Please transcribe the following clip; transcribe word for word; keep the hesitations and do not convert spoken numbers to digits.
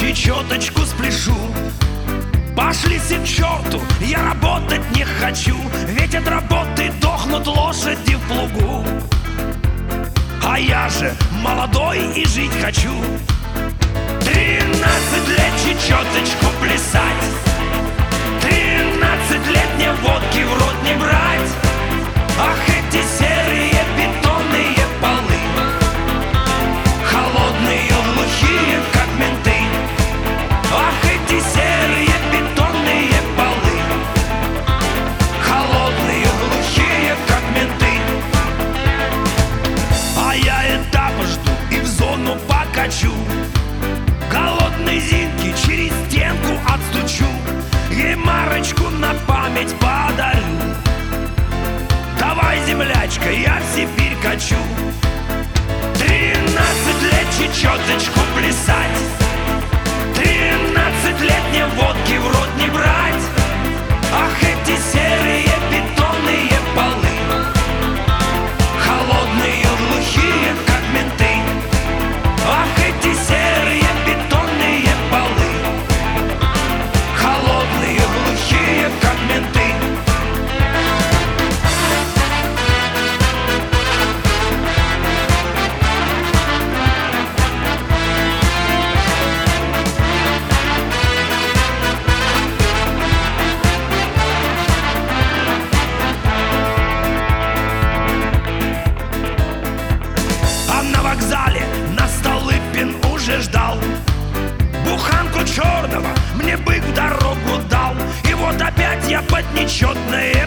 и четочку спляшу. Пошли все к черту, я работать не хочу, ведь от работы дохнут лошади в плугу. А я же молодой и жить хочу. Тринадцать лет чечеточку плясать, тринадцать лет мне водки в рот не брать. Ах, эти серые бетонные полы, холодные, глухие, как менты. Ах, эти серые бетонные полы, холодные, глухие, как менты. А я этапа жду и в зону покачу, голодной Зинки через стенку отстучу, ей марочку на память подарю. Давай, землячка, я в Сибирь качу. Тринадцать лет чечеточку плясать, тринадцать лет мне водки в рот не брать. Ах, эти серые бетонные полы, холодные, глухие, как менты. Ах, эти серые бетонные полы, холодные, глухие, как менты. На вокзале нас Столыпин уже ждал, буханку черного мне бык в дорогу дал. И вот опять я под нечетное